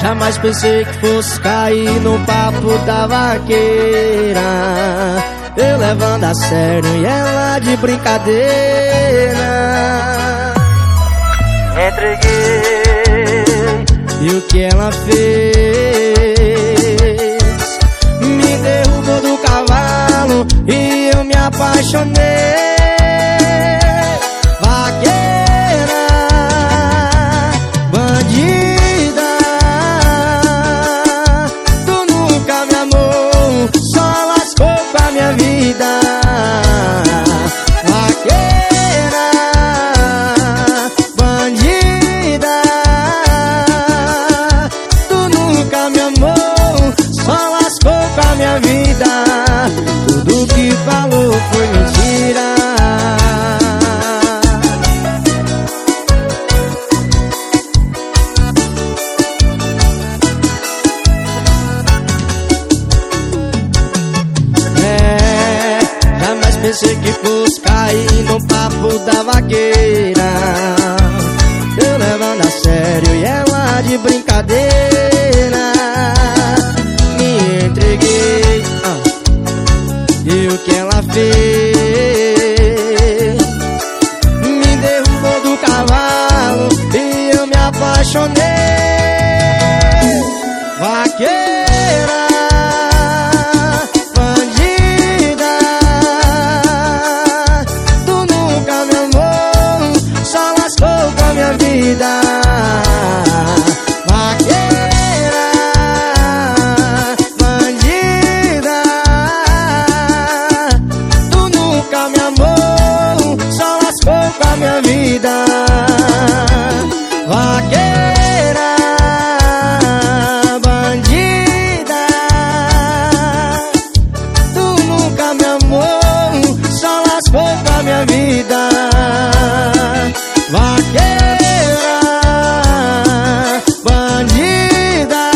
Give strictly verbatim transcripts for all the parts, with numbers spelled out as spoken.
Jamais pensei que fosse cair no papo da vaqueira, eu levando a sério e ela de brincadeira. Entreguei. E o que ela fez? Me derrubou do cavalo e eu me apaixonei. Vaqueira, bandida, tu nunca me amou, só lascou com a minha vida. Vaqueira, bandida, tu nunca me amou, só lascou com a minha vida. Tudo que falou foi mentira. Pensei que fosse cair no papo da vaqueira, eu levando a sério e ela de brincadeira. Me entreguei, ah, e o que ela fez? Me derrubou do cavalo e eu me apaixonei. Vaqueira, vida. Vaqueira, bandida, tu nunca me amou, só lascou com a minha vida. Vaqueira, bandida, tu nunca me amou, só lascou com a minha vida. Vaqueira, bandida,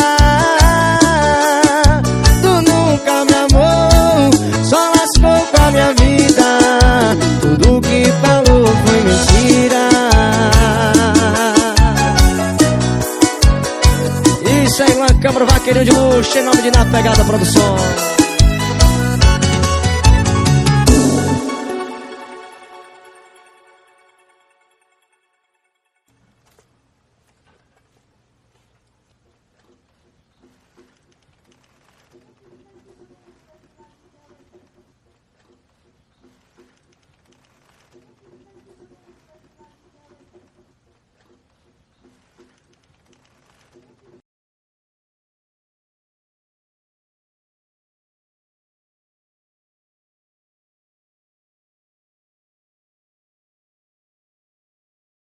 tu nunca me amou, só lascou com a minha vida. Tudo que falou foi mentira. Isso aí, Lan Câmara, Vaqueirinho de Luxo, em nome de Na Pegada Produções.